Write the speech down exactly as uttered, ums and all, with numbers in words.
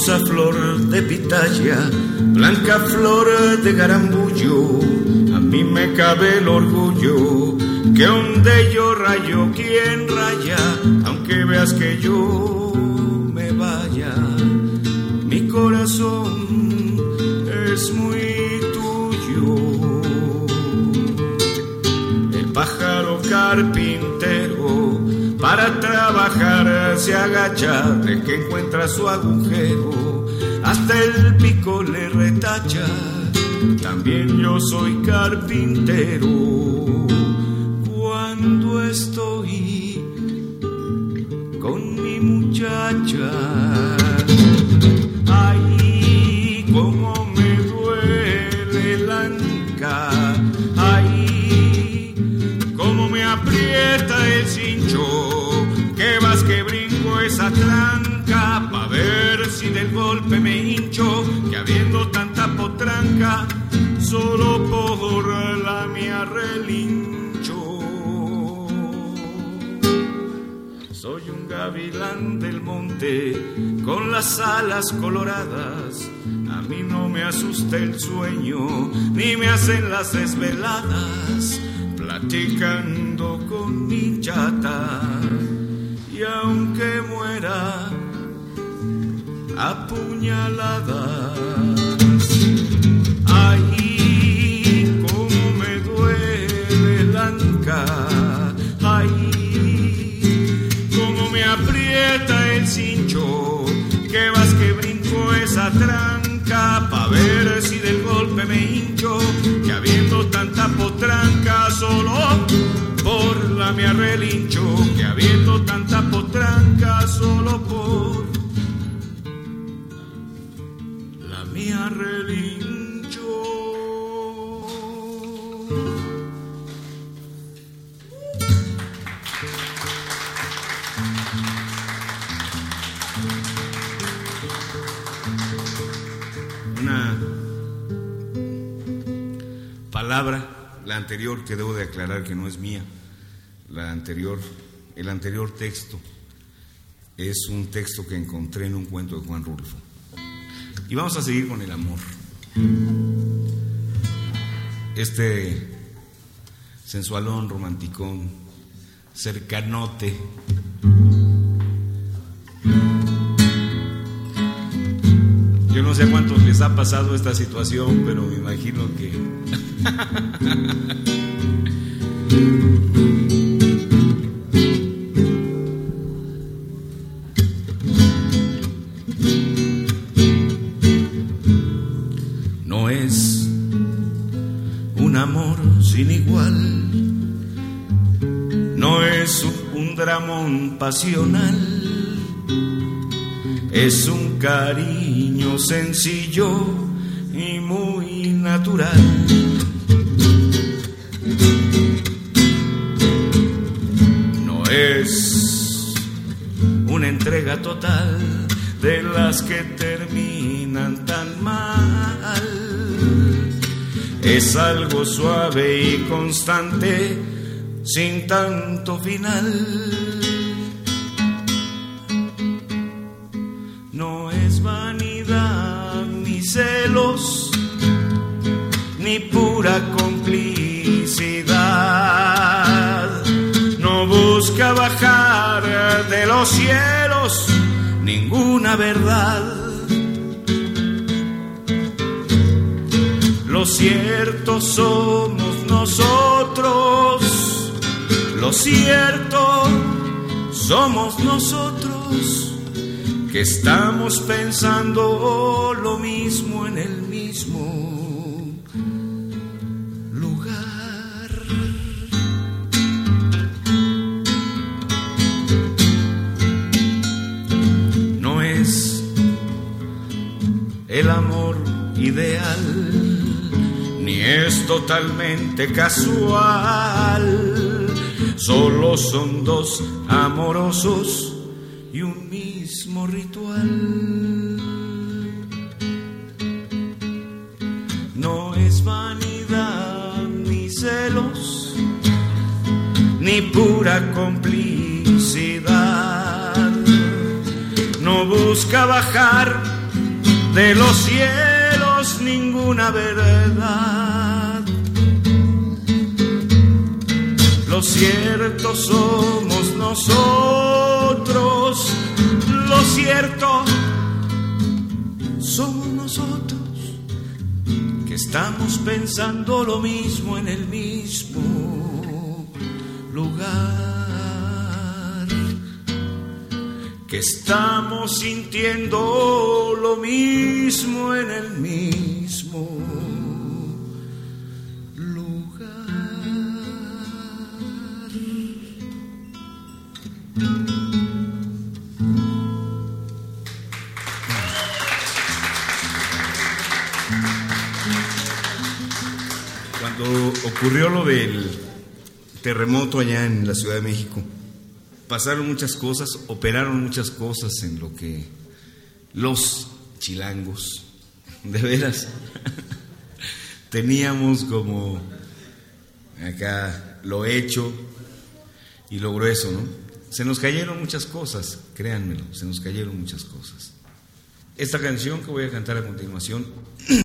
hermosa flor de pitaya, blanca flor de garambullo, a mí me cabe el orgullo que donde yo rayo, ¿quién raya? Aunque veas que yo me vaya, mi corazón es muy tuyo. El pájaro carpintero para trabajar se agacha, de que encuentra su agujero, hasta el pico le retacha. También yo soy carpintero cuando estoy con mi muchacha. Ay, cómo me duele el anca, ay, cómo me aprieta el cincho, que vas que brinco esa tranca, pa' ver si del golpe me hincho, que habiendo tanta potranca, solo por la mía relincho. Soy un gavilán del monte con las alas coloradas, a mí no me asusta el sueño, ni me hacen las desveladas, platicando con mi chata. Y aunque muera apuñaladas, ay, cómo me duele el anca, ay, cómo me aprieta el cincho, que vas que brinco esa tranca, pa' ver si del golpe me hincho, que habiendo tanta potranca, solo por la mía relincho, que habiendo tanta potranca, solo por la mía relincho. Una palabra, la anterior, que debo de aclarar que no es mía. La anterior, el anterior texto es un texto que encontré en un cuento de Juan Rulfo. Y vamos a seguir con el amor. Este sensualón, romanticón, cercanote. Yo no sé a cuántos les ha pasado esta situación, pero me imagino que no es un amor sin igual, no es un dramón pasional, es un cariño sencillo y muy natural. No es una entrega total de las que terminan tan mal, es algo suave y constante, sin tanto final. No es vanidad ni celos, ni pura complicidad. No busca bajar de los cielos ninguna verdad. Lo cierto somos nosotros, lo cierto somos nosotros, que estamos pensando lo mismo en el mismo lugar. No es el amor ideal, ni es totalmente casual, solo son dos amorosos y un mismo ritual. No es vanidad ni celos, ni pura complicidad. No busca bajar de los cielos ninguna verdad. Lo cierto somos nosotros, lo cierto somos nosotros, que estamos pensando lo mismo en el mismo lugar, que estamos sintiendo lo mismo en el mismo lugar. Cuando ocurrió lo del terremoto allá en la Ciudad de México, pasaron muchas cosas, operaron muchas cosas en lo que los chilangos, de veras, teníamos como acá lo hecho y lo grueso, ¿no? Se nos cayeron muchas cosas, créanmelo, se nos cayeron muchas cosas. Esta canción que voy a cantar a continuación